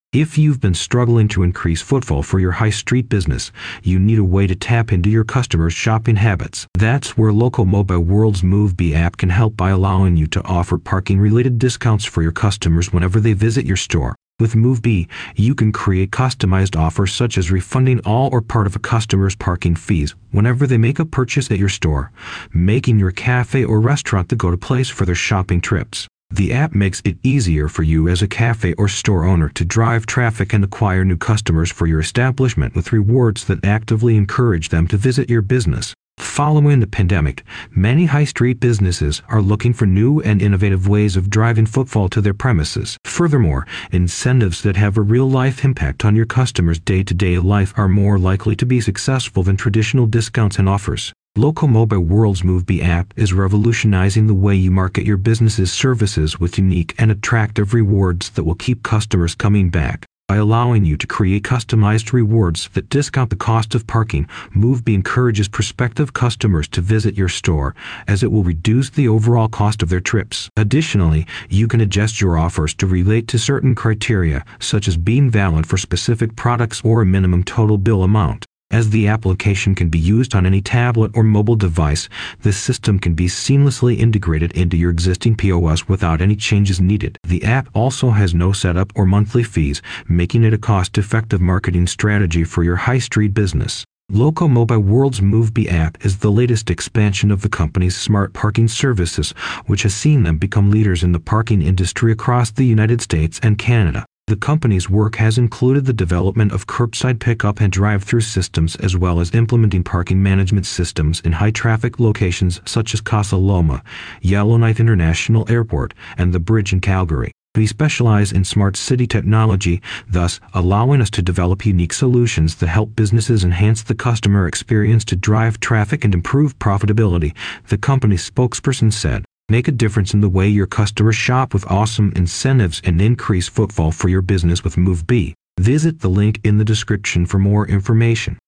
If you've been struggling to increase footfall for your high street business, you need a way to tap into your customers' shopping habits. That's where Local Mobile World's MoveBee app can help by allowing you to offer parking-related discounts for your customers whenever they visit your store. With MoveBee, you can create customized offers such as refunding all or part of a customer's parking fees whenever they make a purchase at your store, making your cafe or restaurant the go-to place for their shopping trips. The app makes it easier for you as a cafe or store owner to drive traffic and acquire new customers for your establishment with rewards that actively encourage them to visit your business. Following the pandemic, many high street businesses are looking for new and innovative ways of driving footfall to their premises. Furthermore, incentives that have a real-life impact on your customers' day-to-day life are more likely to be successful than traditional discounts and offers. Local Mobile World's MoveBee app is revolutionizing the way you market your business's services with unique and attractive rewards that will keep customers coming back. By allowing you to create customized rewards that discount the cost of parking, MoveBee encourages prospective customers to visit your store, as it will reduce the overall cost of their trips. Additionally, you can adjust your offers to relate to certain criteria, such as being valid for specific products or a minimum total bill amount. As the application can be used on any tablet or mobile device, the system can be seamlessly integrated into your existing POS without any changes needed. The app also has no setup or monthly fees, making it a cost-effective marketing strategy for your high street business. Local Mobile World's MoveBee app is the latest expansion of the company's smart parking services, which has seen them become leaders in the parking industry across the United States and Canada. The company's work has included the development of curbside pickup and drive-through systems, as well as implementing parking management systems in high-traffic locations such as Casa Loma, Yellowknife International Airport, and the Bridge in Calgary. We specialize in smart city technology, thus allowing us to develop unique solutions that help businesses enhance the customer experience to drive traffic and improve profitability, the company's spokesperson said. Make a difference in the way your customers shop with awesome incentives and increase footfall for your business with MoveBee. Visit the link in the description for more information.